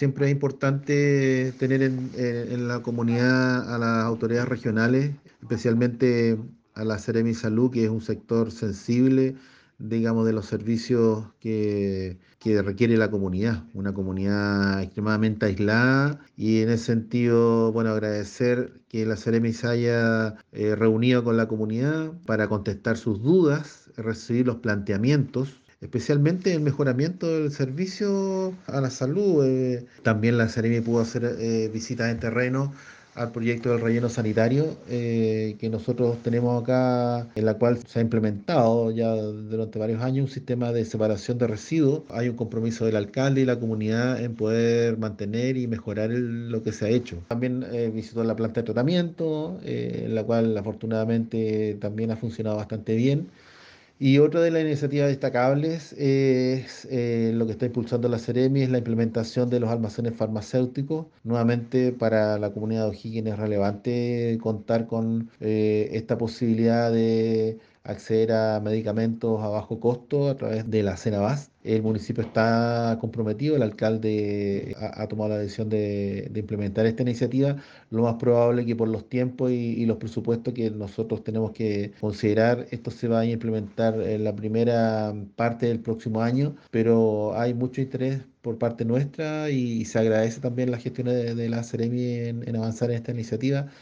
siempre es importante tener en la comunidad a las autoridades regionales, especialmente a la Seremi Salud, que es un sector sensible, digamos, de los servicios que requiere la comunidad, una comunidad extremadamente aislada y en ese sentido, bueno, agradecer que la Seremi se haya reunido con la comunidad para contestar sus dudas, recibir los planteamientos, especialmente el mejoramiento del servicio a la salud. También la Seremi pudo hacer visitas en terreno al proyecto del relleno sanitario que nosotros tenemos acá, en la cual se ha implementado ya durante varios años un sistema de separación de residuos. Hay un compromiso del alcalde y la comunidad en poder mantener y mejorar lo que se ha hecho. También visitó la planta de tratamiento, en la cual afortunadamente también ha funcionado bastante bien. Y otra de las iniciativas destacables es lo que está impulsando la Seremi, es la implementación de los almacenes farmacéuticos. Nuevamente, para la comunidad de O'Higgins es relevante contar con esta posibilidad de acceder a medicamentos a bajo costo a través de la Cenabás. El municipio está comprometido, el alcalde ha tomado la decisión de implementar esta iniciativa. Lo más probable que por los tiempos y los presupuestos que nosotros tenemos que considerar, esto se va a implementar en la primera parte del próximo año, pero hay mucho interés por parte nuestra y se agradece también la gestión de la Seremi en avanzar en esta iniciativa.